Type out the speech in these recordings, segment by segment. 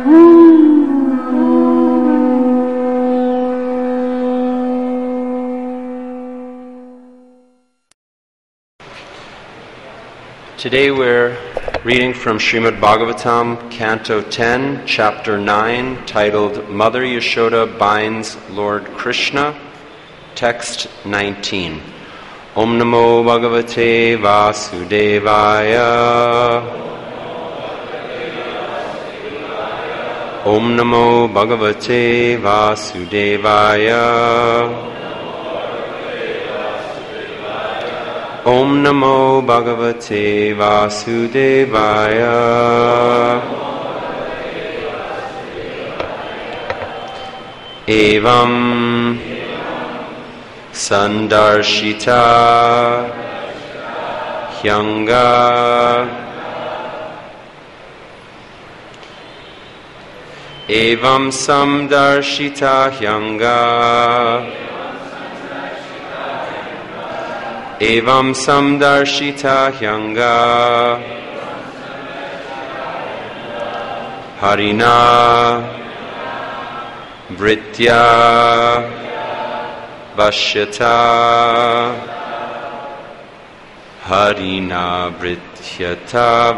Today we're reading from Srimad Bhagavatam, Canto 10, Chapter 9, titled Mother Yashoda Binds Lord Krishna, Text 19. Om Namo Bhagavate Vasudevaya. Om Namo Bhagavate Vasudevaya. Om Namo Bhagavate Vasudevaya. Evam Sandarshita Hyanga. Evam Samdarshita Hyanga. Evam samdarshita hyanga harina vritya vashyata harina vrityata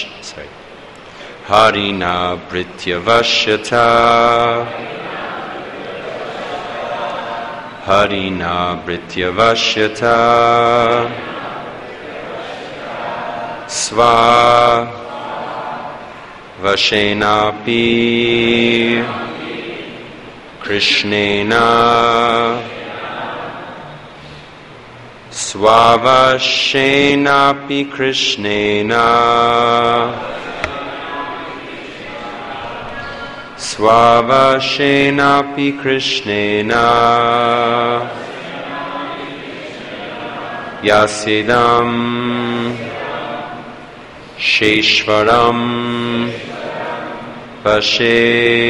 harina vritya vashyata Harina Britya Vashyata Sva Vashenapi Krishnena Swavashenapi Krishnena Swavashenapi Krishnena Yasidam Sheshvaram Vashe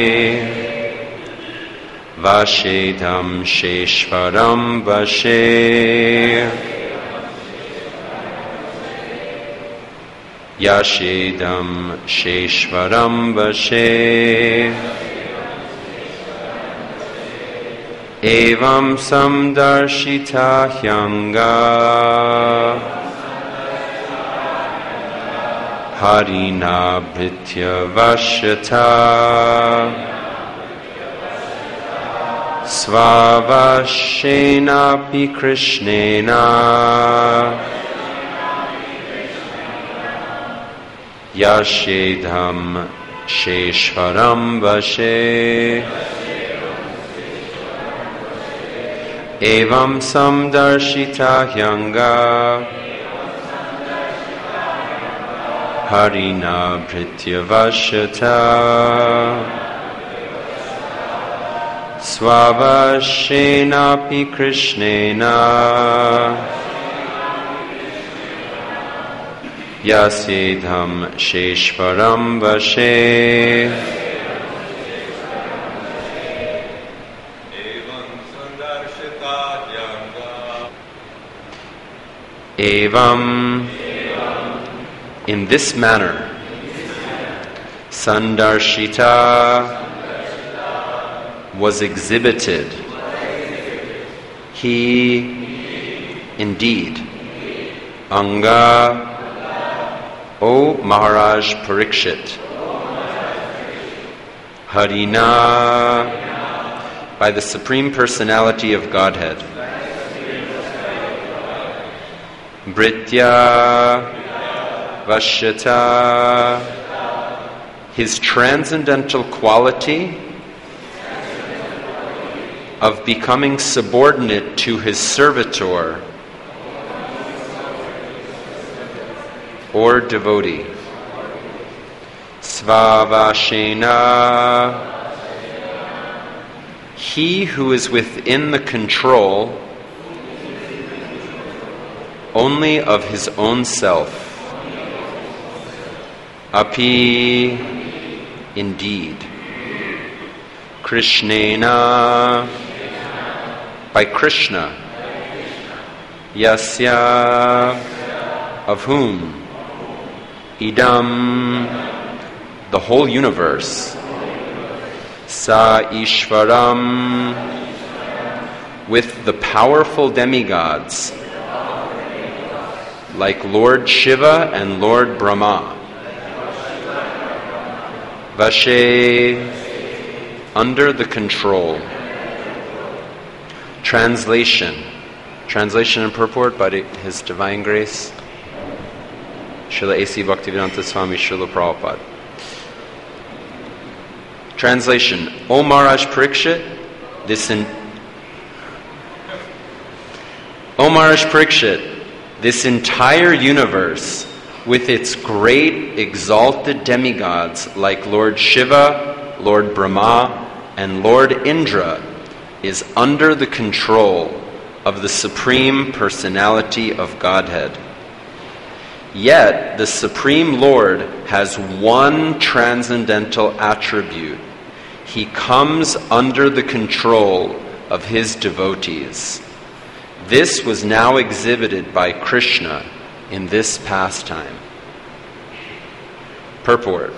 Vashedam Sheshvaram Vashe Yashedam Sheshvaram Vashe Evam Samdarshita Hyanga Harina Britya Vashyata Svavashenapi Krishnena Yashedham Sheshvaram Vashe Evam Samdarshita Hyanga Harina Britya Vashyata Swavashenapi Krishnena Yasidham Sheshvaram Vashe Evam in this manner Sandarshita was exhibited he indeed Anga O Maharaj Parikshit, Harina, by the Supreme Personality of Godhead, Britya, Vashyata, his transcendental quality of becoming subordinate to his servitor, or devotee. Svavashena, he who is within the control only of his own self. Api, indeed. Krishnena, by Krishna. Yasya, of whom? Idam, the whole universe. Sa Ishvaram, with the powerful demigods, like Lord Shiva and Lord Brahma. Vashe, under the control. Translation and purport by His Divine Grace, Srila A.C. Bhaktivedanta Swami Srila Prabhupada. Translation: O Maharaj Parikshit, this entire universe, with its great exalted demigods like Lord Shiva, Lord Brahma, and Lord Indra, is under the control of the Supreme Personality of Godhead. Yet the Supreme Lord has one transcendental attribute. He comes under the control of His devotees. This was now exhibited by Krishna in this pastime. Purport: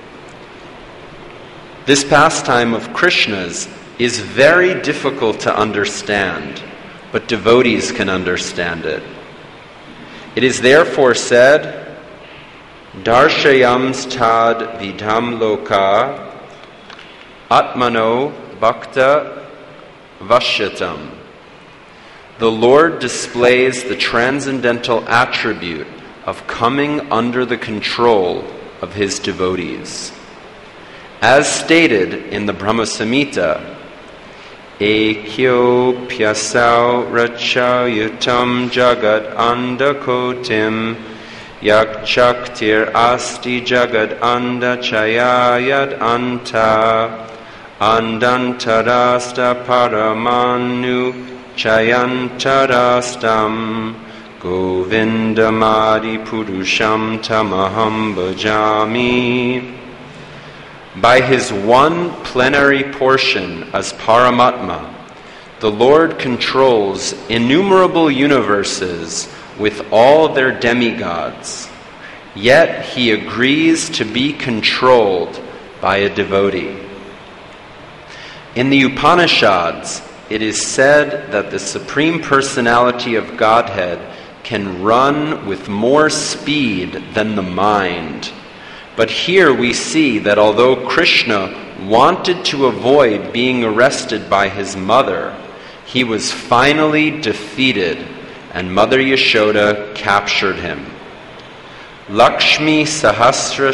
this pastime of Krishna's is very difficult to understand, but devotees can understand it. It is therefore said, Darshayams tad vidham loka atmano bhakta vashyatam. The Lord displays the transcendental attribute of coming under the control of His devotees. As stated in the Brahma Samhita, Ekyo pyasau rachayutam jagat andakotim yakchaktir asti jagat andachayayad anta andantarasta paramanu chayantarastam govindamadi purusham tamaham bhajami. By His one plenary portion as Paramatma, the Lord controls innumerable universes with all their demigods, yet He agrees to be controlled by a devotee. In the Upanishads, it is said that the Supreme Personality of Godhead can run with more speed than the mind. But here we see that although Krishna wanted to avoid being arrested by his mother, he was finally defeated, and Mother Yashoda captured him. Lakshmi Sahasra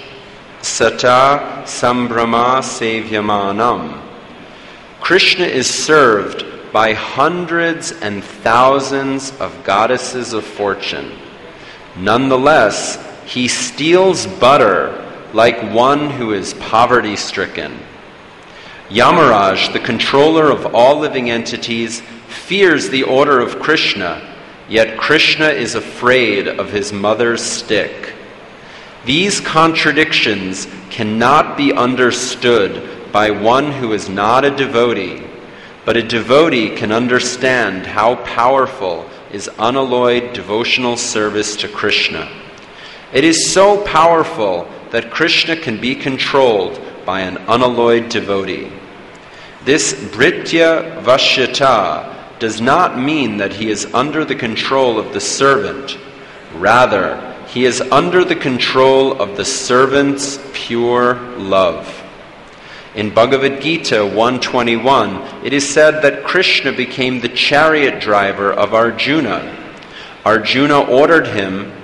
Sata Sambrahma Sevyamanam. Krishna is served by hundreds and thousands of goddesses of fortune. Nonetheless, He steals butter like one who is poverty-stricken. Yamaraj, the controller of all living entities, fears the order of Krishna, yet Krishna is afraid of his mother's stick. These contradictions cannot be understood by one who is not a devotee, but a devotee can understand how powerful is unalloyed devotional service to Krishna. It is so powerful that Krishna can be controlled by an unalloyed devotee. This Bhritya Vashyata does not mean that he is under the control of the servant. Rather, he is under the control of the servant's pure love. In Bhagavad Gita 1:21, it is said that Krishna became the chariot driver of Arjuna. Arjuna ordered him,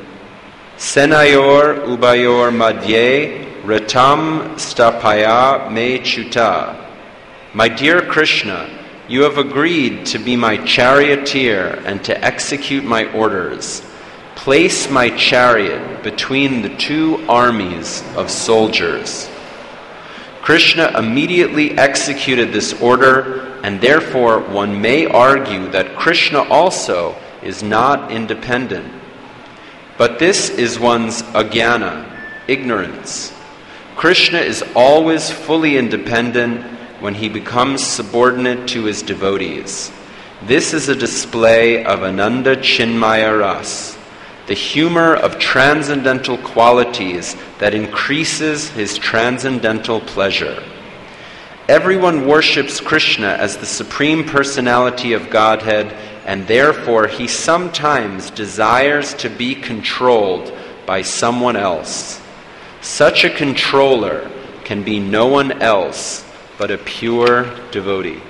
Senayor ubayor madhye ratam stapaya me chuta. My dear Krishna, you have agreed to be my charioteer and to execute my orders. Place my chariot between the two armies of soldiers. Krishna immediately executed this order, and therefore one may argue that Krishna also is not independent. But this is one's ajnana, ignorance. Krishna is always fully independent when he becomes subordinate to his devotees. This is a display of Ananda Chinmaya Ras, the humor of transcendental qualities that increases his transcendental pleasure. Everyone worships Krishna as the Supreme Personality of Godhead, and therefore he sometimes desires to be controlled by someone else. Such a controller can be no one else but a pure devotee.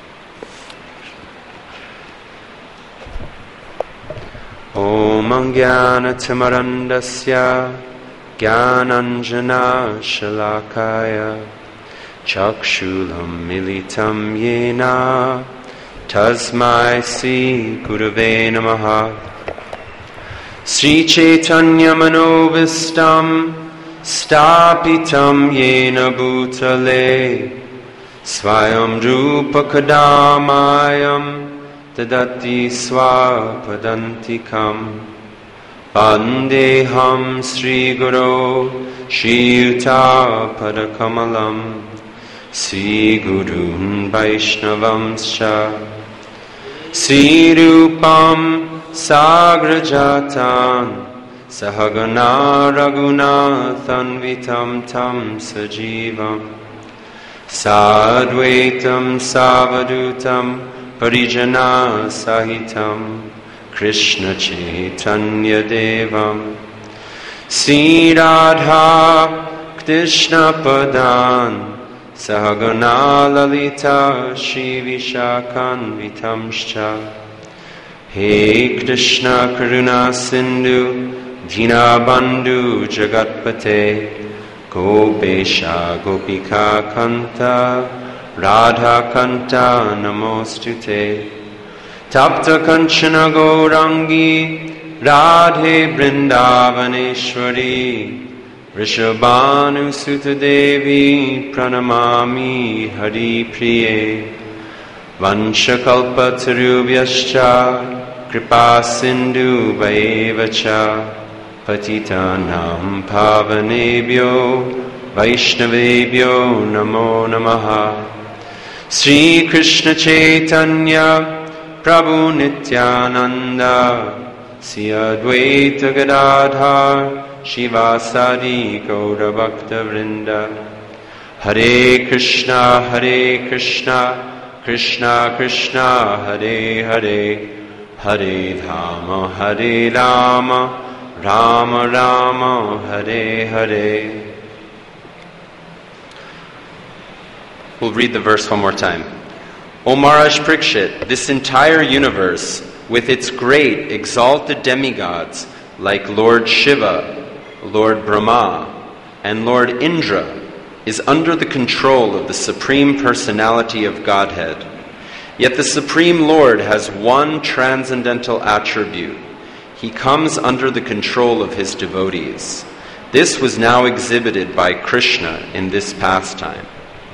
Om Jnana Timarandasya Jnananjana Shalakaya Chakshulam Militam Yena Tasmai Sri Gurave Namaha. Sri Chaitanya Manovistam Stapitam Yena Bhutale Swayam Rupa Kadamayam Tadati Swapadantikam Vandeham Sri Guru Shri Yuta Padakamalam Sri Gurun Vaishnavamscha Sri Rupam Sagrajatan Sahagana Raghunathanvitam Tam Sajivam Sadvaitam Savadutam Parijana Sahitam Krishna Chaitanya Devam Sri Radha Krishna Padan Sahagana Lalita Shri Vishakanvitamscha. He Krishna Karuna Sindhu Dinabandhu Jagatpate Gopesha Gopika Kanta Radha Kanta Namostute Tapta Kanchana Gaurangi Radhe Vrindavaneshwari Rishabhanu Sutta Devi Pranamami Hari Priye Vanshakalpa Tarubhyascha Kripa Sindhu Vaevacha Patitanam Pavanebhyo Vaishnavebhyo Namo Namaha. Sri Krishna Chaitanya Prabhu Nityananda Sri Advaita Gadadhar Shivasadi Gaura Bhakta Vrinda. Hare Krishna Krishna Krishna Hare Hare Hare Rama Rama Rama Hare Hare. We'll read the verse one more time. O Maharaj Parikshit, this entire universe, with its great exalted demigods like Lord Shiva, Lord Brahma, and Lord Indra, is under the control of the Supreme Personality of Godhead. Yet the Supreme Lord has one transcendental attribute. He comes under the control of his devotees. This was now exhibited by Krishna in this pastime.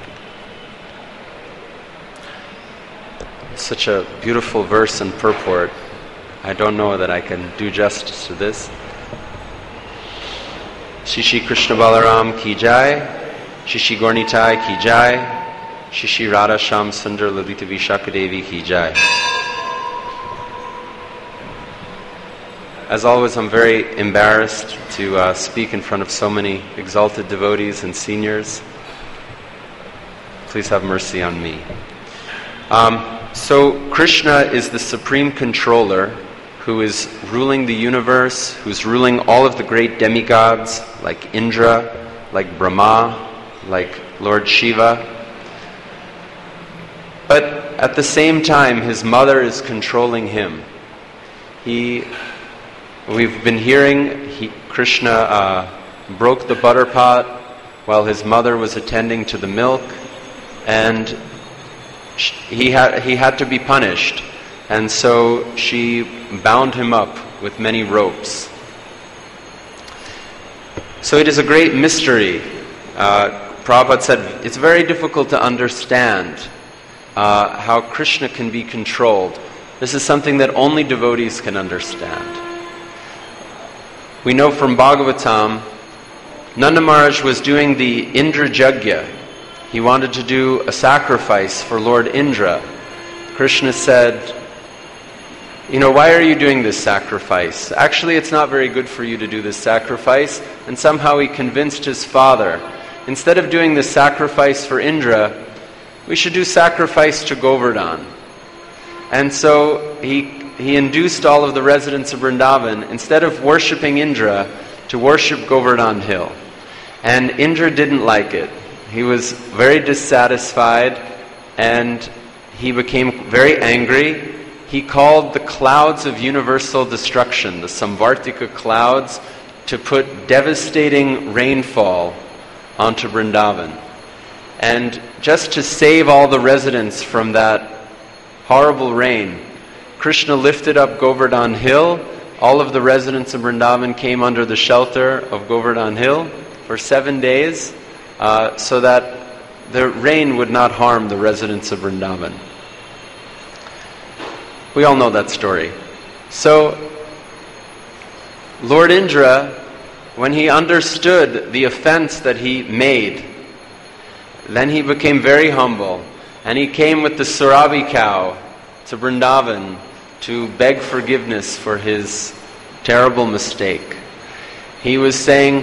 Such a beautiful verse and purport. I don't know that I can do justice to this. Shri Krishna Balaram ki jai, Shri Gaurnitai ki jai, Shri Radha Shyam Sundar Lalita Vishakha Devi ki jai. As always, I'm very embarrassed to speak in front of so many exalted devotees and seniors. Please have mercy on me. So Krishna is the supreme controller who is ruling the universe, who's ruling all of the great demigods like Indra, like Brahma, like Lord Shiva. But at the same time, his mother is controlling him. We've been hearing Krishna broke the butter pot while his mother was attending to the milk, and he had to be punished, and so she bound him up with many ropes. So it is a great mystery. Prabhupada said it's very difficult to understand how Krishna can be controlled. This is something that only devotees can understand. We know from Bhagavatam, Nanda Maharaj was doing the Indra Jagya. He wanted to do a sacrifice for Lord Indra. Krishna said, why are you doing this sacrifice? Actually, it's not very good for you to do this sacrifice. And somehow he convinced his father, instead of doing this sacrifice for Indra, we should do sacrifice to Govardhan. And so he induced all of the residents of Vrindavan, instead of worshipping Indra, to worship Govardhan Hill. And Indra didn't like it. He was very dissatisfied, and he became very angry. He called the clouds of universal destruction, the Samvartika clouds, to put devastating rainfall onto Vrindavan. And just to save all the residents from that horrible rain, Krishna lifted up Govardhan Hill. All of the residents of Vrindavan came under the shelter of Govardhan Hill for 7 days, so that the rain would not harm the residents of Vrindavan. We all know that story. So, Lord Indra, when he understood the offense that he made, then he became very humble, and he came with the Surabhi cow to Vrindavan to beg forgiveness for his terrible mistake. He was saying,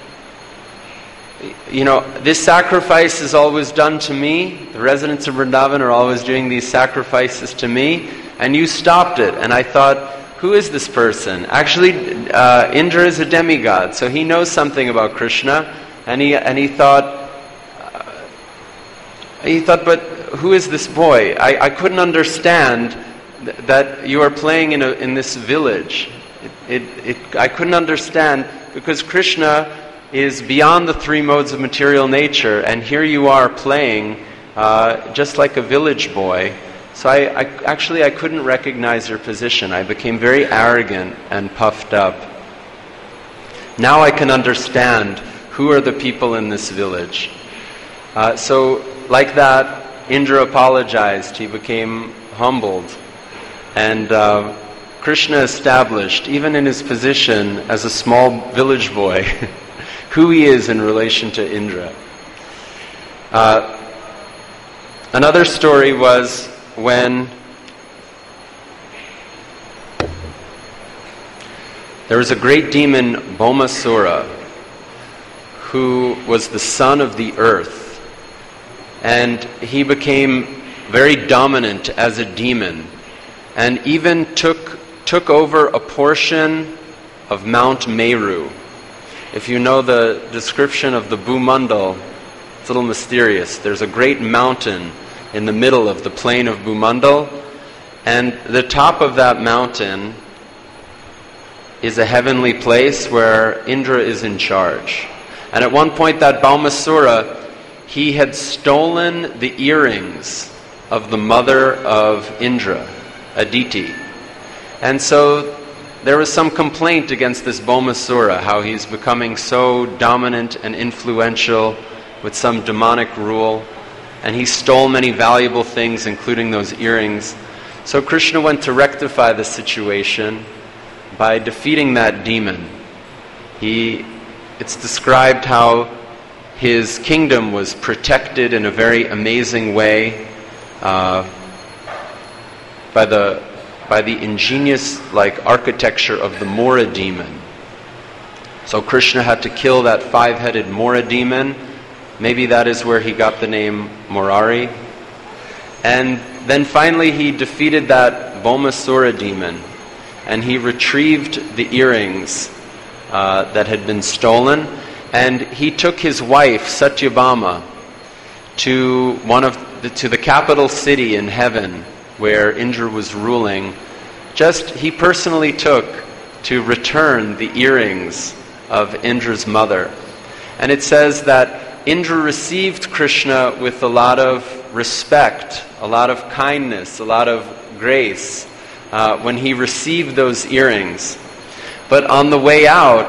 this sacrifice is always done to me. The residents of Vrindavan are always doing these sacrifices to me, and you stopped it. And I thought, who is this person? Actually, Indra is a demigod, so he knows something about Krishna, and he thought, but who is this boy? I couldn't understand that you are playing in this village. I couldn't understand, because Krishna is beyond the three modes of material nature, and here you are playing just like a village boy. So I couldn't recognize your position. I became very arrogant and puffed up. Now I can understand who are the people in this village. So like that, Indra apologized. He became humbled. And Krishna established, even in his position as a small village boy, who he is in relation to Indra. Another story was when there was a great demon, Bhaumasura, who was the son of the earth. And he became very dominant as a demon, and even took over a portion of Mount Meru. If you know the description of the Bhumandal, it's a little mysterious. There's a great mountain in the middle of the plain of Bhumandal, and the top of that mountain is a heavenly place where Indra is in charge. And at one point, that Bhaumasura, he had stolen the earrings of the mother of Indra, Aditi. And so there was some complaint against this Bhaumasura, how he's becoming so dominant and influential with some demonic rule, and he stole many valuable things, including those earrings. So Krishna went to rectify the situation by defeating that demon. It's described how his kingdom was protected in a very amazing way by the ingenious architecture of the Mora demon. So Krishna had to kill that 5-headed Mora demon. Maybe that is where he got the name Murari. And then finally he defeated that Bhaumasura demon, and he retrieved the earrings that had been stolen, and he took his wife Satyabhama to the capital city in heaven where Indra was ruling. He personally took to return the earrings of Indra's mother. And it says that Indra received Krishna with a lot of respect, a lot of kindness, a lot of grace when he received those earrings. But on the way out,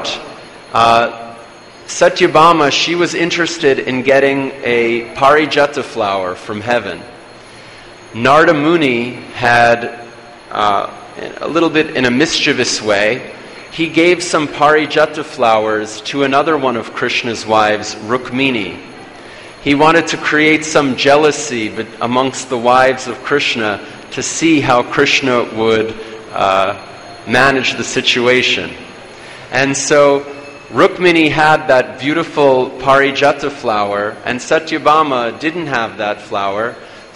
Satyabhama, she was interested in getting a parijata flower from heaven. Narada Muni had, a little bit in a mischievous way, he gave some parijata flowers to another one of Krishna's wives, Rukmini. He wanted to create some jealousy amongst the wives of Krishna to see how Krishna would manage the situation. And so Rukmini had that beautiful parijata flower, and Satyabhama didn't have that flower.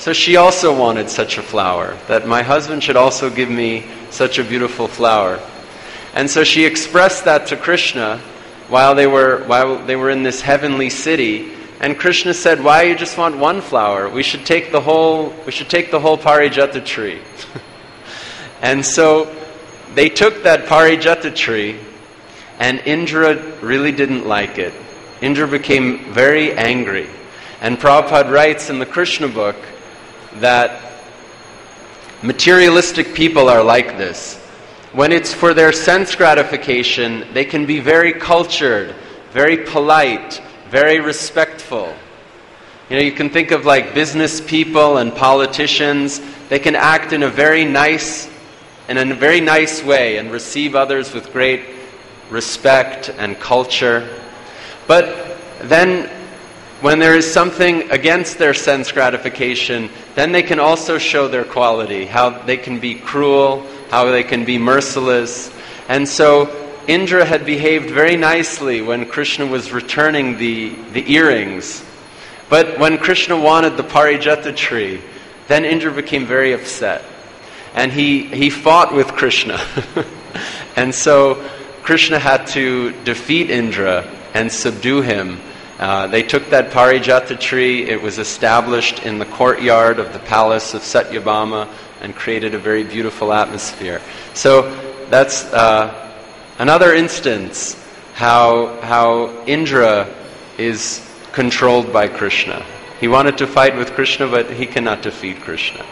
So she also wanted such a flower, that my husband should also give me such a beautiful flower. And so she expressed that to Krishna while they were in this heavenly city. And Krishna said, "Why you just want one flower? We should take the whole Parijata tree." And so they took that Parijata tree, and Indra really didn't like it. Indra became very angry. And Prabhupada writes in the Krishna book that materialistic people are like this. When it's for their sense gratification, they can be very cultured, very polite, very respectful. You can think of like business people and politicians. They can act in a very nice way and receive others with great respect and culture. But then when there is something against their sense gratification, then they can also show their quality, how they can be cruel, how they can be merciless. And so Indra had behaved very nicely when Krishna was returning the earrings. But when Krishna wanted the Parijata tree, then Indra became very upset. And he fought with Krishna. And so Krishna had to defeat Indra and subdue him. They took that Parijata tree. It was established in the courtyard of the palace of Satyabhama and created a very beautiful atmosphere. So that's another instance how Indra is controlled by Krishna. He wanted to fight with Krishna, but he cannot defeat Krishna.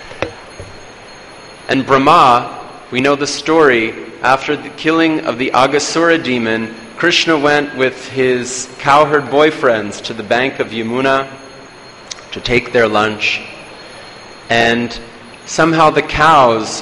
And Brahma, we know the story, after the killing of the Aghasura demon, Krishna went with his cowherd boyfriends to the bank of Yamuna to take their lunch. And somehow the cows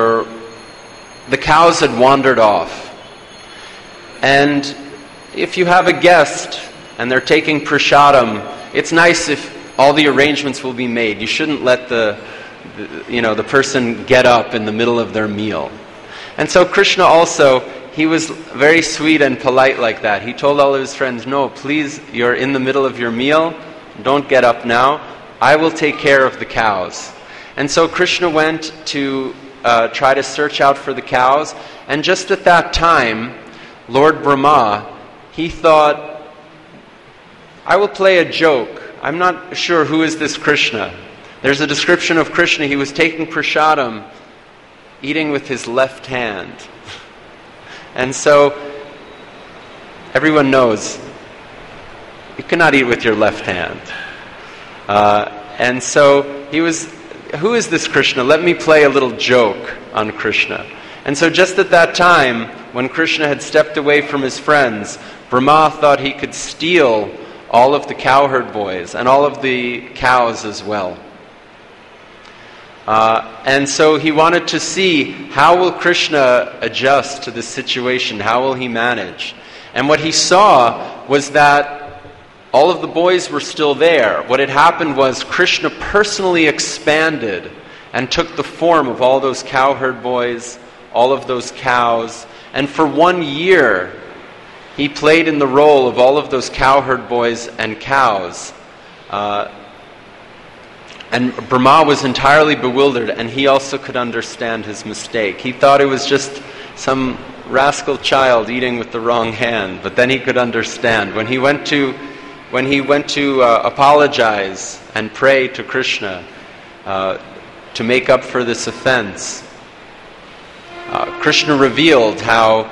had wandered off. And if you have a guest and they're taking prasadam, it's nice if all the arrangements will be made. You shouldn't let the person get up in the middle of their meal. And so Krishna also, he was very sweet and polite like that. He told all of his friends, "No, please, you're in the middle of your meal. Don't get up now. I will take care of the cows." And so Krishna went to try to search out for the cows. And just at that time, Lord Brahma, he thought, "I will play a joke. I'm not sure who is this Krishna." There's a description of Krishna. He was taking prasadam, eating with his left hand. And so, everyone knows, you cannot eat with your left hand. And so, he was, "Who is this Krishna? Let me play a little joke on Krishna." And so just at that time, when Krishna had stepped away from his friends, Brahma thought he could steal all of the cowherd boys and all of the cows as well. And so he wanted to see, how will Krishna adjust to this situation? How will he manage? And what he saw was that all of the boys were still there. What had happened was Krishna personally expanded and took the form of all those cowherd boys, all of those cows. And for 1 year, he played in the role of all of those cowherd boys and cows. And Brahma was entirely bewildered, and he also could understand his mistake. He thought it was just some rascal child eating with the wrong hand, but then he could understand. When he went to apologize and pray to Krishna to make up for this offense, Krishna revealed how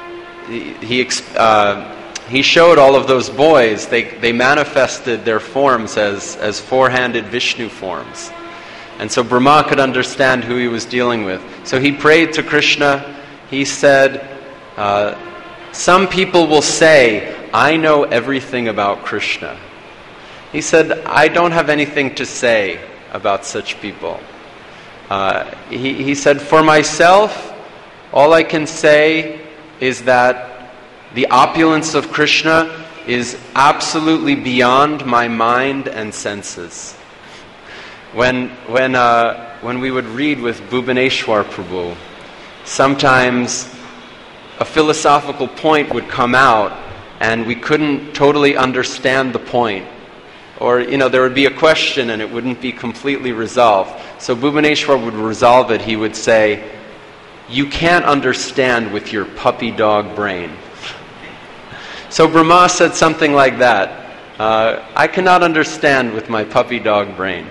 he showed all of those boys, they manifested their forms as four-handed Vishnu forms. And so Brahma could understand who he was dealing with. So he prayed to Krishna. He said, "Some people will say, I know everything about Krishna." He said, "I don't have anything to say about such people." He said, "For myself, all I can say is that the opulence of Krishna is absolutely beyond my mind and senses." When we would read with Bhubaneswar Prabhu, sometimes a philosophical point would come out and we couldn't totally understand the point. Or, there would be a question and it wouldn't be completely resolved. So Bhubaneswar would resolve it. He would say, "You can't understand with your puppy dog brain." So Brahma said something like that. I cannot understand with my puppy dog brain.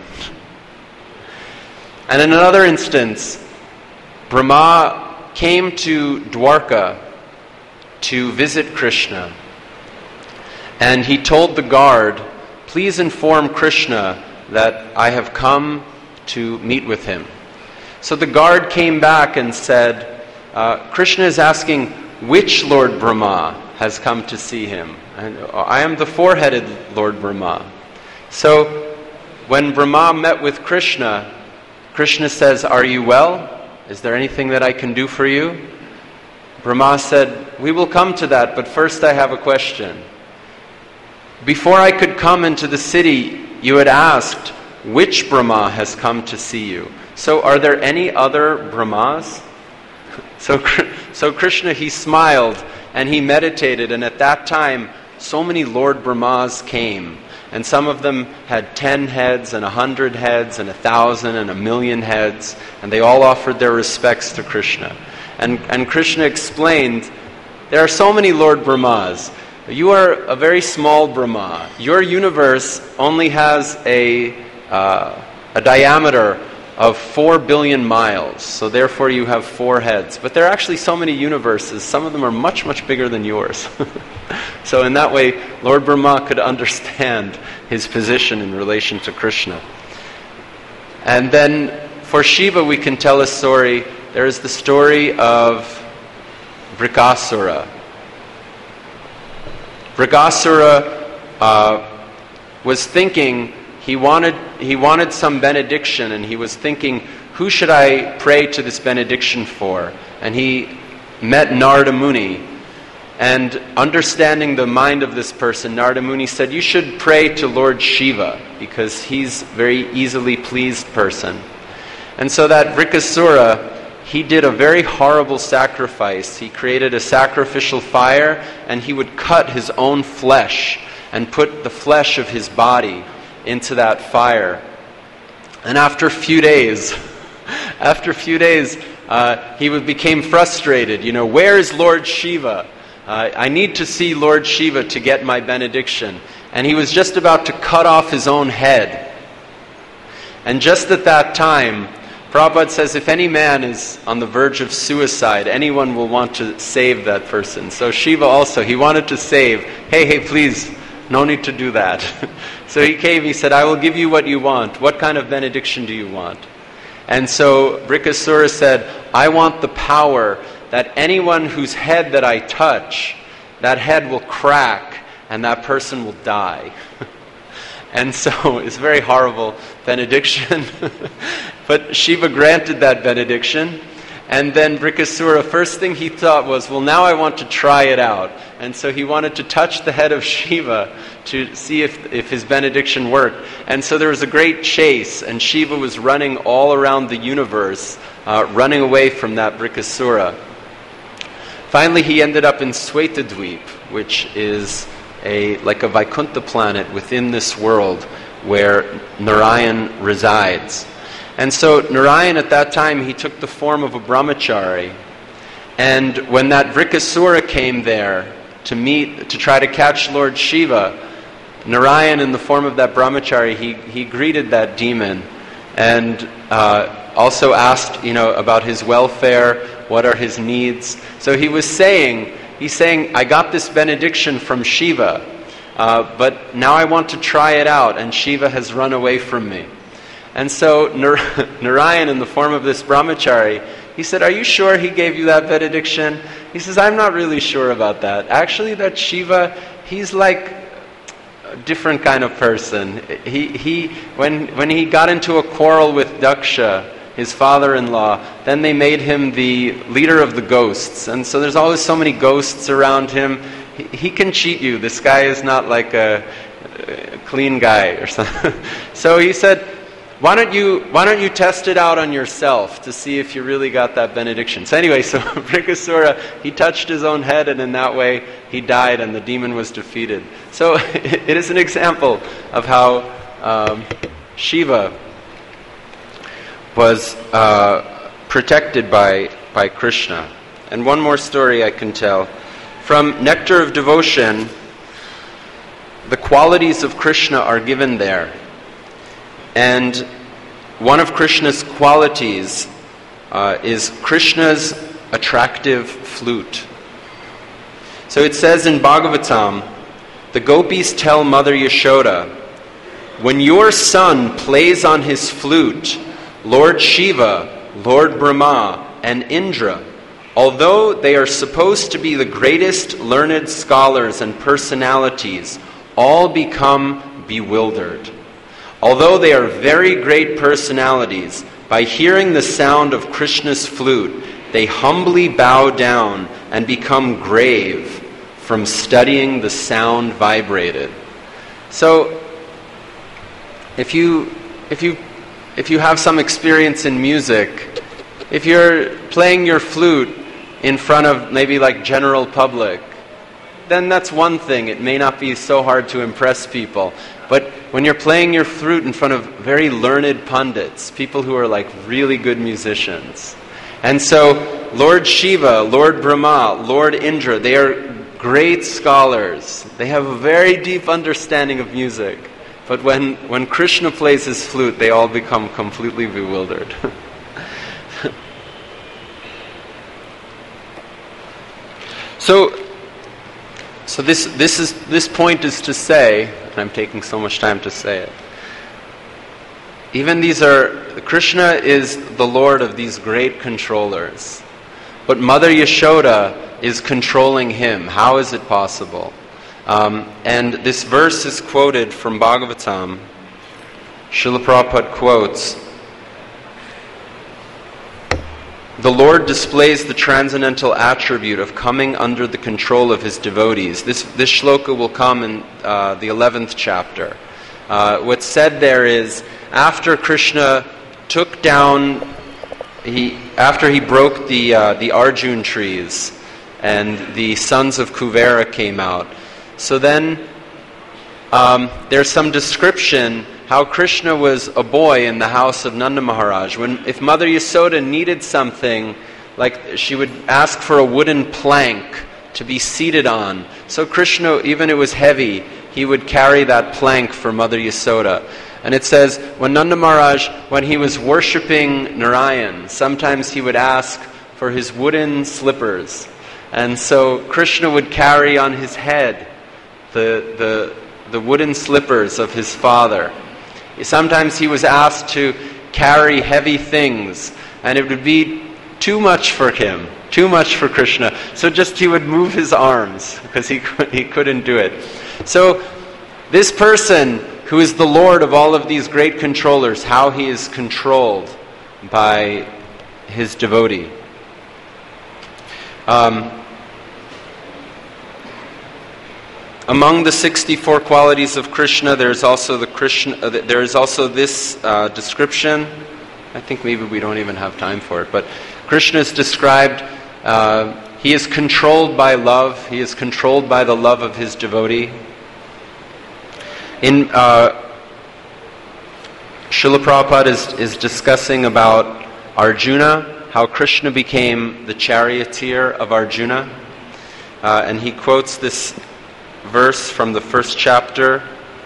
And in another instance, Brahma came to Dwarka to visit Krishna. And he told the guard, "Please inform Krishna that I have come to meet with him." So the guard came back and said, "Krishna is asking which Lord Brahma has come to see him. And I am the four-headed Lord Brahma." So when Brahma met with Krishna, Krishna says, "Are you well? Is there anything that I can do for you?" Brahma said, "We will come to that, but first I have a question. Before I could come into the city, you had asked, which Brahma has come to see you? So are there any other Brahmas?" So Krishna, he smiled and he meditated, and at that time, so many Lord Brahmas came. And some of them had 10 heads and 100 heads and 1,000 and 1,000,000 heads, and they all offered their respects to Krishna. And Krishna explained, there are so many Lord Brahmas. You are a very small Brahma. Your universe only has a diameter of 4 billion miles, so therefore you have 4 heads. But there are actually so many universes, some of them are much, much bigger than yours. So in that way, Lord Brahma could understand his position in relation to Krishna. And then for Shiva we can tell a story. There is the story of Vrikasura. Vrikasura was thinking, he wanted some benediction, and he was thinking, who should I pray to this benediction for? And he met Narada Muni. And understanding the mind of this person, Narada Muni said, you should pray to Lord Shiva, because he's a very easily pleased person. And so that Vrikasura, he did a very horrible sacrifice. He created a sacrificial fire, and he would cut his own flesh and put the flesh of his body into that fire. And after a few days, he became frustrated. Where is Lord Shiva? I need to see Lord Shiva to get my benediction. And he was just about to cut off his own head. And just at that time, Prabhupada says, if any man is on the verge of suicide, anyone will want to save that person. So Shiva also, he wanted to save. Hey, please, no need to do that. So he came, he said, I will give you what you want. What kind of benediction do you want? And so Vrikasura said, I want the power that anyone whose head that I touch, that head will crack and that person will die. And so it's a very horrible benediction. But Shiva granted that benediction. And then Vrikasura, first thing he thought was, well, now I want to try it out. And so he wanted to touch the head of Shiva to see if his benediction worked. And so there was a great chase, and Shiva was running all around the universe, running away from that Vrikasura. Finally, he ended up in Svetadweep, which is like a Vaikuntha planet within this world where Narayan resides. And so Narayan at that time, he took the form of a brahmachari. And when that Vrikasura came there to try to catch Lord Shiva, Narayan in the form of that brahmachari, he greeted that demon and also asked, about his welfare, what are his needs. So he's saying, I got this benediction from Shiva, but now I want to try it out, and Shiva has run away from me. And so Narayan, in the form of this brahmachari, he said, are you sure he gave you that benediction? He says, I'm not really sure about that. Actually, that Shiva, he's like a different kind of person. When he got into a quarrel with Daksha, his father-in-law, then they made him the leader of the ghosts. And so there's always so many ghosts around him. He can cheat you. This guy is not like a clean guy or something. So he said, why don't you test it out on yourself to see if you really got that benediction? So anyway, so Brikasura, he touched his own head, and in that way he died and the demon was defeated. So it is an example of how Shiva was protected by Krishna. And one more story I can tell. From Nectar of Devotion, the qualities of Krishna are given there. And one of Krishna's qualities is Krishna's attractive flute. So it says in Bhagavatam, the gopis tell Mother Yashoda, when your son plays on his flute, Lord Shiva, Lord Brahma, and Indra, although they are supposed to be the greatest learned scholars and personalities, all become bewildered. Although they are very great personalities, by hearing the sound of Krishna's flute, they humbly bow down and become grave from studying the sound vibrated. So, if you have some experience in music, if you're playing your flute in front of maybe like general public, then that's one thing. It may not be so hard to impress people. But when you're playing your flute in front of very learned pundits, people who are like really good musicians. And so Lord Shiva, Lord Brahma, Lord Indra, they are great scholars. They have a very deep understanding of music. But when Krishna plays his flute, they all become completely bewildered. So this point is to say, and I'm taking so much time to say it, even Krishna is the Lord of these great controllers. But Mother Yashoda is controlling him. How is it possible? And this verse is quoted from Bhagavatam. Srila Prabhupada quotes, the Lord displays the transcendental attribute of coming under the control of his devotees. This shloka will come in the 11th chapter. What's said there is, after Krishna took down, after he broke the Arjun trees, and the sons of Kuvera came out. So then there's some description how Krishna was a boy in the house of Nanda Maharaj. If Mother Yasoda needed something, like she would ask for a wooden plank to be seated on. So Krishna, even it was heavy, he would carry that plank for Mother Yasoda. And it says, when Nanda Maharaj, when he was worshipping Narayan, sometimes he would ask for his wooden slippers. And so Krishna would carry on his head the wooden slippers of his father. Sometimes he was asked to carry heavy things, and it would be too much for him, too much for Krishna. So just he would move his arms, because he couldn't do it. So this person who is the Lord of all of these great controllers, how he is controlled by his devotee. Among the 64 qualities of Krishna, there is also this description. I think maybe we don't even have time for it, but Krishna is described. He is controlled by love. He is controlled by the love of his devotee. In Srila Prabhupada is discussing about Arjuna, how Krishna became the charioteer of Arjuna, and he quotes this verse from the first chapter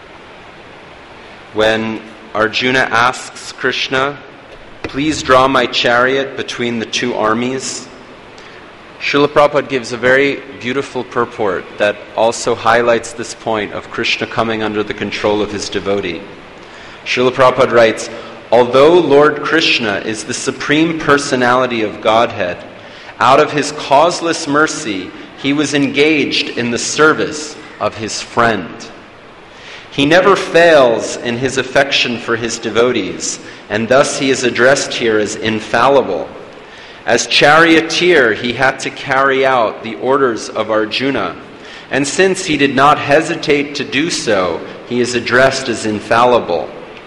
when Arjuna asks Krishna, please draw my chariot between the two armies. Srila Prabhupada gives a very beautiful purport that also highlights this point of Krishna coming under the control of his devotee. Srila Prabhupada writes, although Lord Krishna is the supreme personality of Godhead, out of his causeless mercy, he was engaged in the service of his friend. He never fails in his affection for his devotees, and thus he is addressed here as infallible. As charioteer, he had to carry out the orders of Arjuna, and since he did not hesitate to do so, he is addressed as infallible.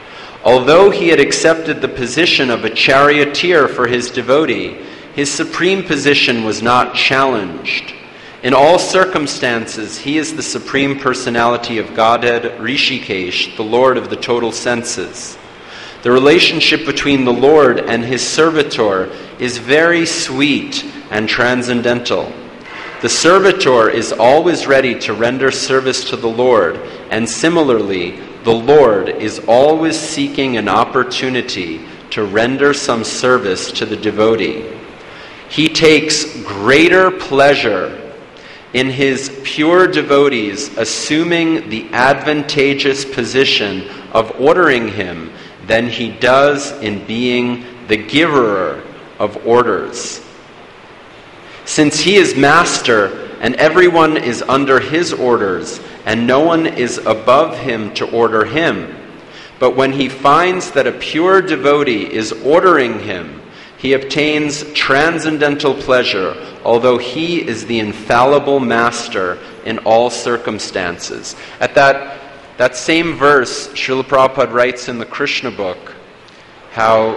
Although he had accepted the position of a charioteer for his devotee, his supreme position was not challenged. In all circumstances, he is the Supreme Personality of Godhead, Rishikesh, the Lord of the total senses. The relationship between the Lord and his servitor is very sweet and transcendental. The servitor is always ready to render service to the Lord, and similarly, the Lord is always seeking an opportunity to render some service to the devotee. He takes greater pleasure in his pure devotees assuming the advantageous position of ordering him than he does in being the giver of orders. Since he is master and everyone is under his orders and no one is above him to order him, but when he finds that a pure devotee is ordering him, he obtains transcendental pleasure, although he is the infallible master in all circumstances. At that same verse, Srila Prabhupada writes in the Krishna book how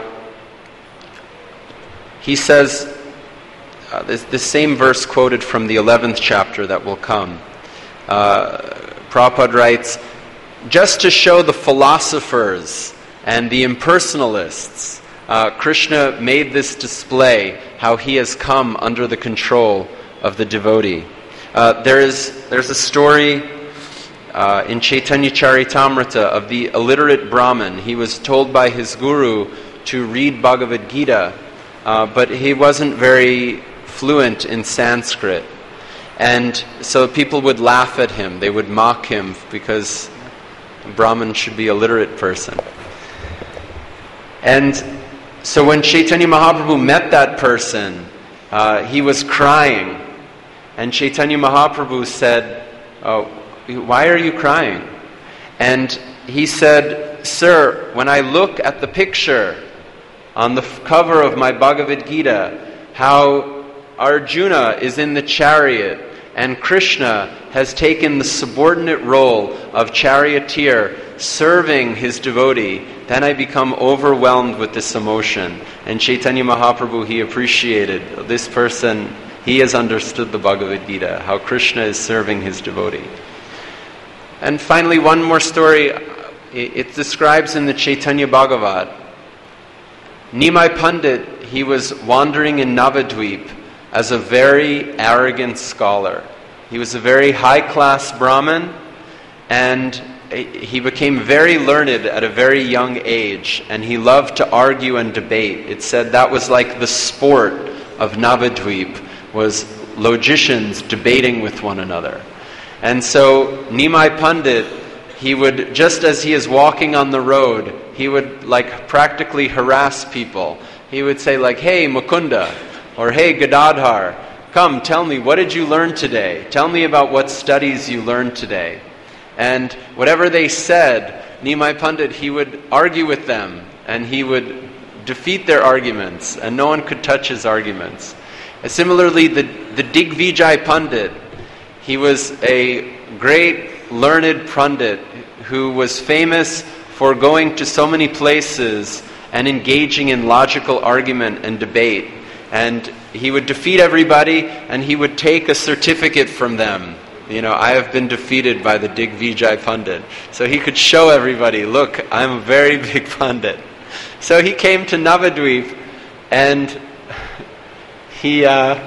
he says, this same verse quoted from the 11th chapter that will come. Prabhupada writes, just to show the philosophers and the impersonalists, Krishna made this display how he has come under the control of the devotee. There's a story in Chaitanya Charitamrita of the illiterate Brahmin. He was told by his guru to read Bhagavad Gita, but he wasn't very fluent in Sanskrit. And so people would laugh at him. They would mock him because a Brahmin should be a literate person. And so when Chaitanya Mahaprabhu met that person, he was crying. And Chaitanya Mahaprabhu said, why are you crying? And he said, sir, when I look at the picture on the cover of my Bhagavad Gita, how Arjuna is in the chariot and Krishna has taken the subordinate role of charioteer serving his devotee, then I become overwhelmed with this emotion. And Chaitanya Mahaprabhu, he appreciated this person, he has understood the Bhagavad Gita, how Krishna is serving his devotee. And finally, one more story. It describes in the Chaitanya Bhagavat, Nimai Pandit, he was wandering in Navadvip as a very arrogant scholar. He was a very high-class Brahmin, and he became very learned at a very young age, and he loved to argue and debate. It said that was like the sport of Navadvip, was logicians debating with one another. And so Nimai Pandit, he would, just as he is walking on the road, he would practically harass people. He would say hey Mukunda, or hey Gadadhar, come tell me, what did you learn today? Tell me about what studies you learned today. And whatever they said, Nimai Pandit, he would argue with them, and he would defeat their arguments, and no one could touch his arguments. And similarly, the Digvijay Pandit, he was a great learned Pandit who was famous for going to so many places and engaging in logical argument and debate. And he would defeat everybody, and he would take a certificate from them. I have been defeated by the Digvijay Pandit. So he could show everybody, look, I'm a very big Pandit. So he came to Navadvip, and he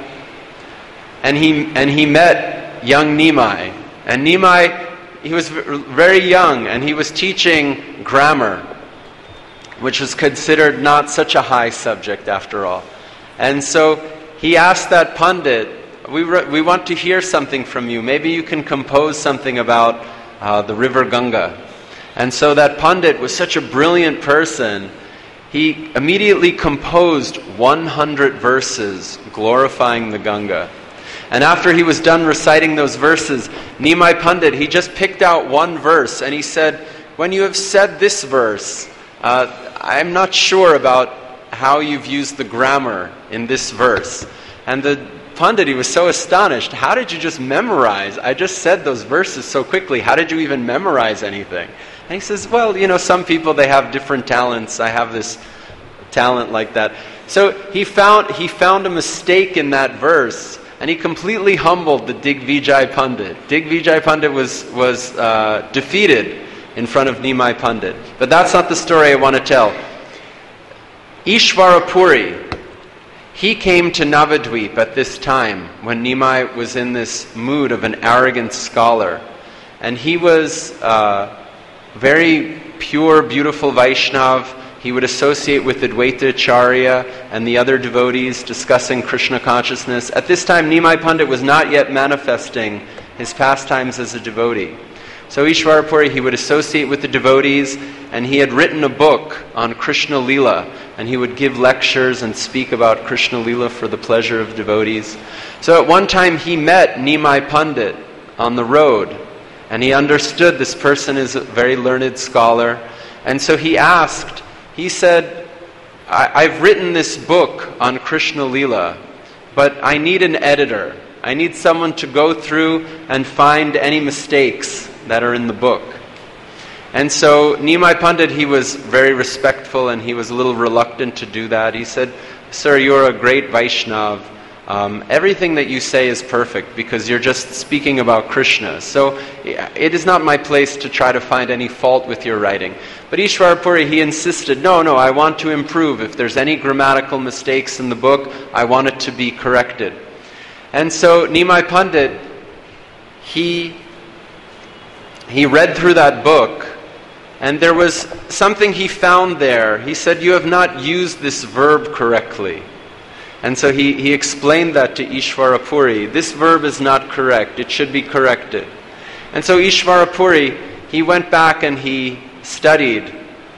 met young Nimai. And Nimai, he was very young, and he was teaching grammar, which was considered not such a high subject after all. And so he asked that Pandit, we want to hear something from you. Maybe you can compose something about the river Ganga. And so that Pandit was such a brilliant person, he immediately composed 100 verses glorifying the Ganga. And after he was done reciting those verses, Nimai Pandit, he just picked out one verse and he said, when you have said this verse, I'm not sure about how you've used the grammar in this verse. And the Pandit, he was so astonished. How did you just memorize? I just said those verses so quickly. How did you even memorize anything? And he says, well, some people, they have different talents. I have this talent like that. So he found a mistake in that verse, and he completely humbled the Digvijay Pandit. Digvijay Pandit was defeated in front of Nimai Pandit. But that's not the story I want to tell. Ishvarapuri, he came to Navadvip at this time when Nimai was in this mood of an arrogant scholar. And he was very pure, beautiful Vaishnav. He would associate with Advaita Acharya and the other devotees discussing Krishna consciousness. At this time, Nimai Pandit was not yet manifesting his pastimes as a devotee. So Ishvarapuri, he would associate with the devotees, and he had written a book on Krishna Leela, and he would give lectures and speak about Krishna Leela for the pleasure of devotees. So at one time he met Nimai Pandit on the road, and he understood this person is a very learned scholar. And so he asked, he said, I've written this book on Krishna Leela, but I need an editor. I need someone to go through and find any mistakes that are in the book. And so Nimai Pandit, he was very respectful and he was a little reluctant to do that. He said, sir, you're a great Vaishnav. Everything that you say is perfect because you're just speaking about Krishna. So it is not my place to try to find any fault with your writing. But Ishvarapuri, he insisted, no, I want to improve. If there's any grammatical mistakes in the book, I want it to be corrected. And so Nimai Pandit, he read through that book, and there was something he found there. He said, you have not used this verb correctly. And so he explained that to Ishvarapuri. This verb is not correct. It should be corrected. And so Ishvarapuri, he went back and he studied.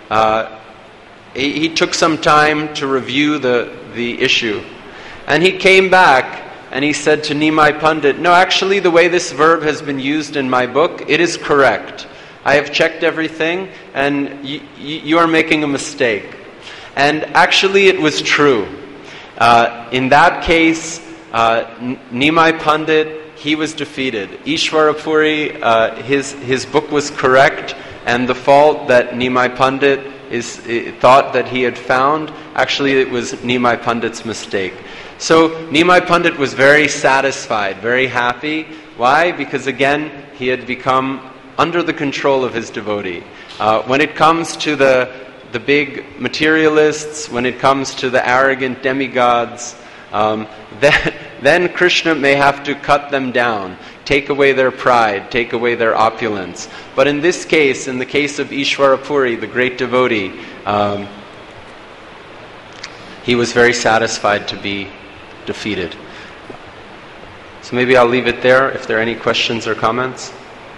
He took some time to review the issue. And he came back and he said to Nimai Pandit, no, actually the way this verb has been used in my book, it is correct. I have checked everything and you are making a mistake. And actually it was true. In that case, Nimai Pandit, he was defeated. Ishvarapuri, his book was correct, and the fault that Nimai Pandit thought that he had found, actually it was Nimai Pandit's mistake. So Nimai Pandit was very satisfied, very happy. Why? Because again, he had become under the control of his devotee. When it comes to the big materialists, when it comes to the arrogant demigods, then Krishna may have to cut them down, take away their pride, take away their opulence. But in this case, in the case of Ishvarapuri, the great devotee, he was very satisfied to be defeated. So maybe I'll leave it there if there are any questions or comments.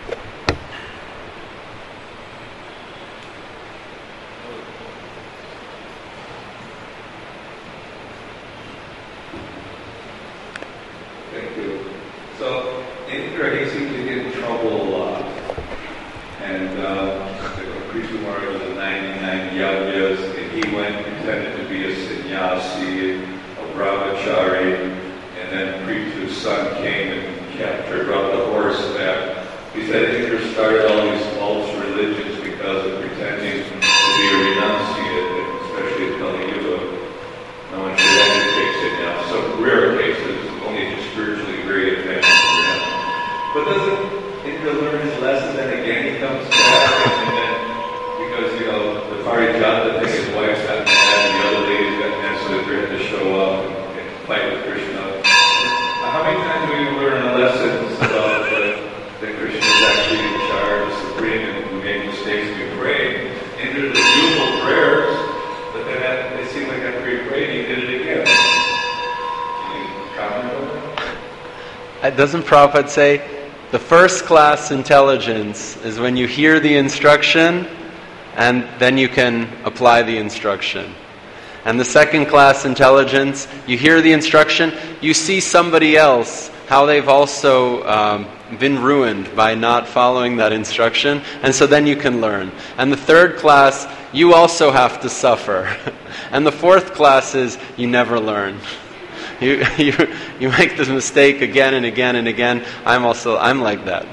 Doesn't Prabhupada say, the first class intelligence is when you hear the instruction and then you can apply the instruction. And the second class intelligence, you hear the instruction, you see somebody else, how they've also been ruined by not following that instruction, and so then you can learn. And the third class, you also have to suffer. And the fourth class is, you never learn. You make this mistake again and again and again. I'm like that.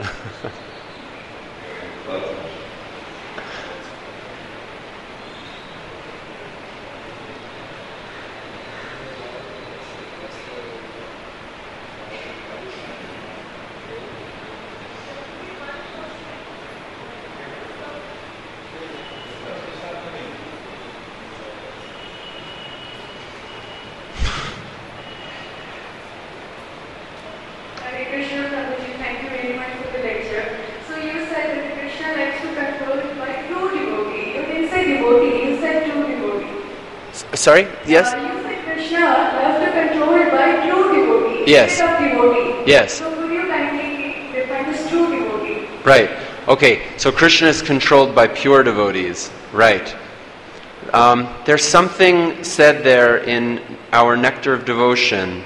Sorry? Yes? You said Krishna loves to control by true devotee Yes. instead of devotee. Yes. So could you kindly define this true devotee? Right. Okay, so Krishna is controlled by pure devotees. Right. There's something said there in our Nectar of Devotion.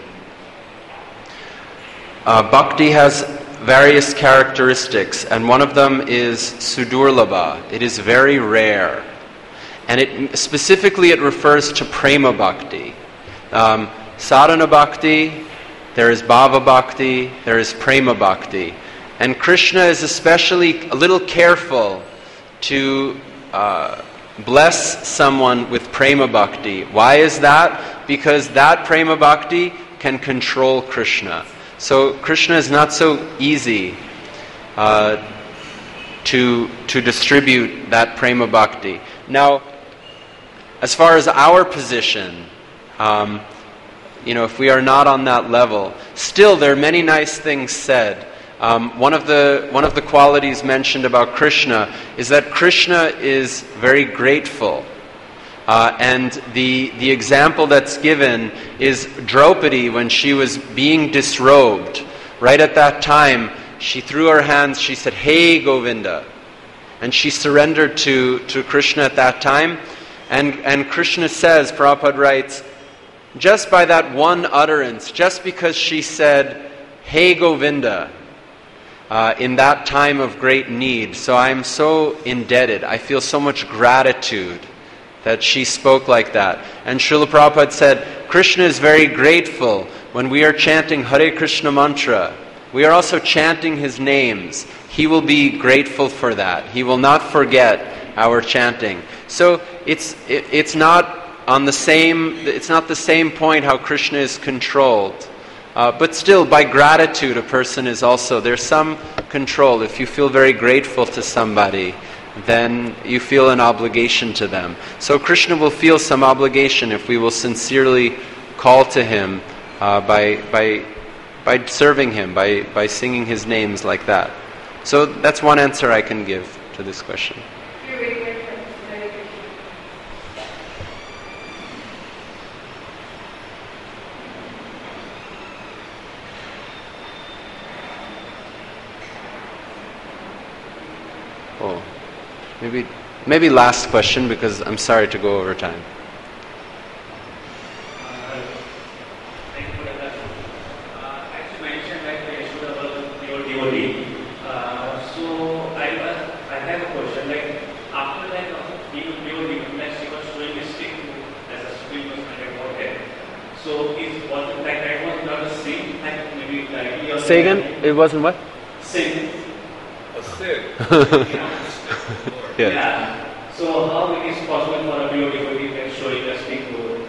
Bhakti has various characteristics, and one of them is sudurlabha. It is very rare. And it refers to prema bhakti. Sadhana bhakti, there is bhava bhakti, there is prema bhakti. And Krishna is especially a little careful to bless someone with prema bhakti. Why is that? Because that prema bhakti can control Krishna. So Krishna is not so easy to distribute that prema bhakti. Now, as far as our position, if we are not on that level, still there are many nice things said. One of the qualities mentioned about Krishna is that Krishna is very grateful. And the example that's given is Draupadi, when she was being disrobed. Right at that time, she threw her hands, she said, "Hey Govinda." And she surrendered to Krishna at that time. And Krishna says, Prabhupada writes, just by that one utterance, just because she said, "Hey Govinda," in that time of great need, so I am so indebted, I feel so much gratitude that she spoke like that. And Srila Prabhupada said, Krishna is very grateful when we are chanting Hare Krishna mantra. We are also chanting His names. He will be grateful for that. He will not forget our chanting. So it's not the same point how Krishna is controlled. But still, by gratitude, a person is also, there's some control. If you feel very grateful to somebody, then you feel an obligation to them. So Krishna will feel some obligation if we will sincerely call to Him by serving Him, by singing His names like that. So that's one answer I can give to this question. Oh, maybe last question, because I'm sorry to go over time. Thank you for that. As you mentioned that Yashoda was your devotee. So I have a question. Like after being pure devotee, she was showing a stick as a supreme personality of Godhead. So that was not a sin, like maybe directly. Say again. It wasn't what? Sin. Yeah. So how it is possible for a pure devotee to show a stick to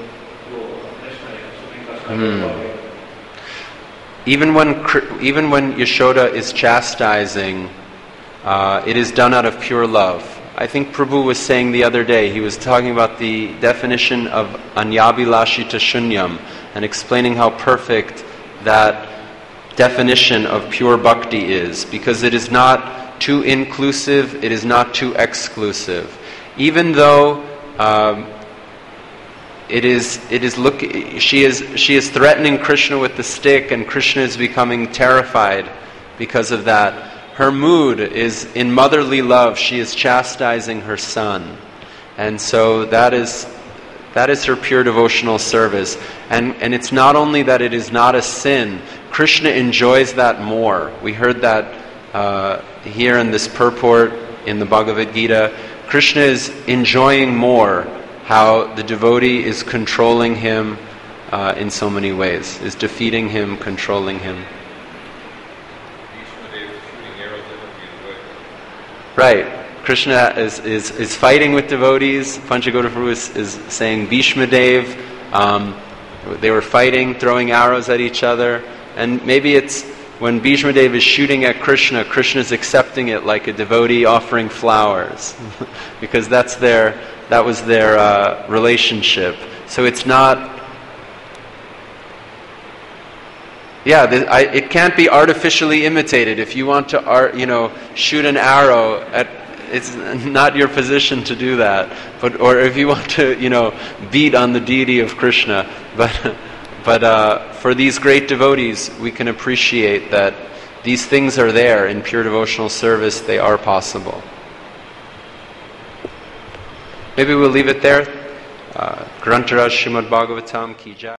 Krishna? Even when Yashoda is chastising, it is done out of pure love. I think Prabhu was saying the other day, he was talking about the definition of anyabhilashita shunyam and explaining how perfect that definition of pure bhakti is, because it is not too inclusive, it is not too exclusive. Even though she is threatening Krishna with the stick, and Krishna is becoming terrified because of that. Her mood is in motherly love. She is chastising her son, and so that is her pure devotional service. And it's not only that it is not a sin. Krishna enjoys that more. We heard that here in this purport in the Bhagavad Gita. Krishna is enjoying more how the devotee is controlling him, in so many ways, is defeating him, controlling him. Right. Krishna is fighting with devotees. Panchagoda Prabhu is saying Bhishma Dev. They were fighting, throwing arrows at each other. And maybe it's when Bhishma Dev is shooting at Krishna, Krishna is accepting it like a devotee offering flowers. Because that was their relationship. So it's not... it can't be artificially imitated. If you want to, shoot an arrow at... It's not your position to do that. Or if you want to, beat on the deity of Krishna. But for these great devotees, we can appreciate that these things are there in pure devotional service. They are possible. Maybe we'll leave it there. Grantaraj Srimad Bhagavatam Ki Jai.